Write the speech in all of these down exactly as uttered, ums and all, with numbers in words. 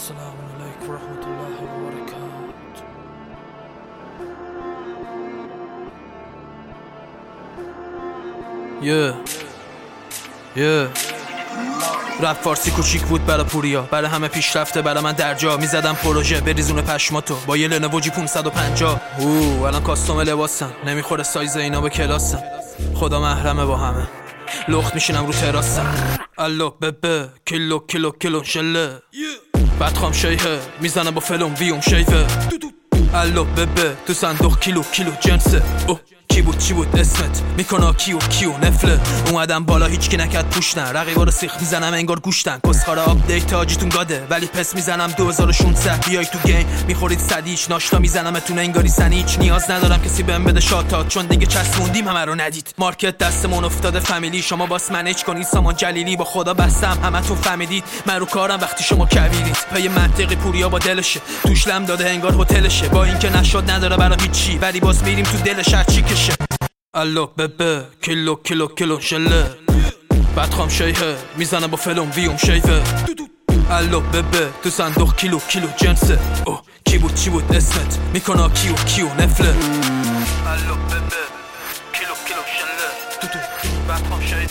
السلام علیکم و رحمت الله و برکاته. یه یه رپ فارسی کوچیک بود برا پوریا، برا همه پیشرفته، برا من درجا. میزدم پروژه بریزون پشماتو با یه لنوو جی پانصد و پنجاه. اوه الان کاستوم لباسم، نمیخوره سایز اینا به کلاسم. خدا محرمه با همه، لخت میشینم رو تراسم. الو ببه کیلو کیلو کیلو شله، بعد خام شیهه میزنم با فلوم ویوم شیفه. الو ببه تو صندوق کیلو کیلو جنسه. اوه کی بود چی بود اسمت، میکنه کیو کیو نفله. اومدم بالا هیچکی نکرد پوشتن، رقیبا رو سیخ میزنم انگار گوشتن. کسخاره آپدیت آجیتون گاده ولی پس میزنم دو هزار و شانزده. بیای تو گیم میخورید صدیچ، ناشتا میزنم اتون انگاری سنیچ. نیاز ندارم کسی بهم بده شاتات، چون دیگه چسبوندیم همه رو ندید. مارکت دستمون افتاده فامیلی، شما باس منیج کنید سامان جلیلی. با خدا بستم همتون فهمیدید من رو کارم وقتی شما کویرید. پای منطقی پوریا با دلشه، توش لم داده انگار هتلشه. با اینکه نشد نداره برام هیچی، ولی باز میریم تو دلش هر چی کشه. الو ببه کیلو کیلو کیلو شله، بعد خام شیهه میزنم با فلوم ویوم شیفه. الو ببه تو صندوق کیلو کیلو جنسه. اوه کی بود چی بود اسمت، میکنه کیو کیو نفله. الو ببه کیلو کیلو شله، تو تو بعد خام شیهه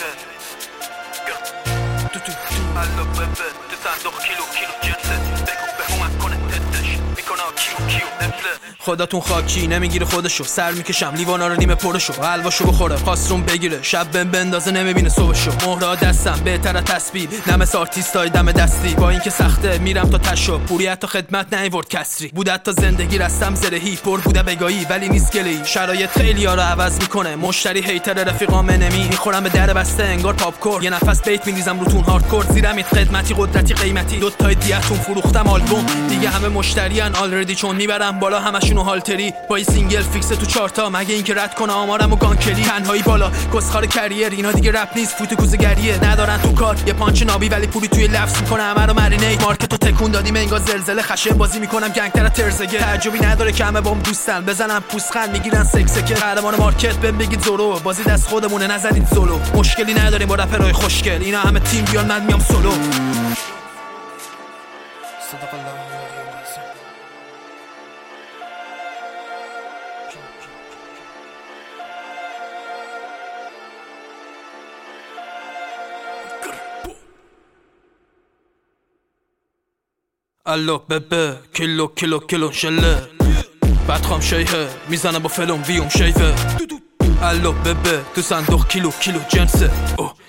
تو تو. الو ببه تو صندوق کیلو کیلو جنسه. بگو به اومد کنه تدش، میکنه کیو کیو نفله. خداتون خاکی نمیگیره خودشو، سر میکشم لیوانا رو نیمه پرشو. حلواشو بخوره خواستروم بگیره، شب بهم بندازه نمیبینه صبحشو. مهرا دستم بهتره تسبیح، نه مثل آرتیستای دم دستی. با اینکه سخته میرم تا تشو، پوری حتی خدمت نیورد کسری. بوده تا زندگی رستم زرهی، پر بوده بگایی ولی نیست گلی. شرایط خیلی ها رو عوض میکنه، مشتری هیتر رفیقام نمی. میخورم به در بسته انگار پاپ کورن، یه نفس بیت میریزم روتون هاردکور. زیرم خدمتی قدرتی قیمتی، دو تای دیتون فروختم آلبوم. دیگه همه مشتریان آلردی، چون میبرم بالا همشونو هالتری. با این سینگل فیکس تو چارتا، مگه اینکه رد کنه آمارمو گانکلی. تنهایی بالا کسخار کریر، اینا دیگه رپ نیست فوت کوزه‌گریه. ندارن تو کار یه پانچ نابی، ولی پولی توی لفظ میکنه همه رو مرینیت. مارکتو تکون دادیم انگار زلزله، خشن بازی میکنم گنگتر ترزگه. تعجبی نداره که همه بام دوستن، بزنم پوسخند میگیرن سکسکه. قهرمان مارکت بهم بگید زورو، بازی دست خودمونه نزنید سولو. مشکلی نداریم با رپرای خوشگل، اینا همه تیم بیان من میام سولو. صدق الله. الو ببه کیلو کیلو کیلو شله، بعد خام شیهه میزنم با فلوم ویوم شیفه. الو ببه تو صندوق کیلو کیلو جنسه. اوه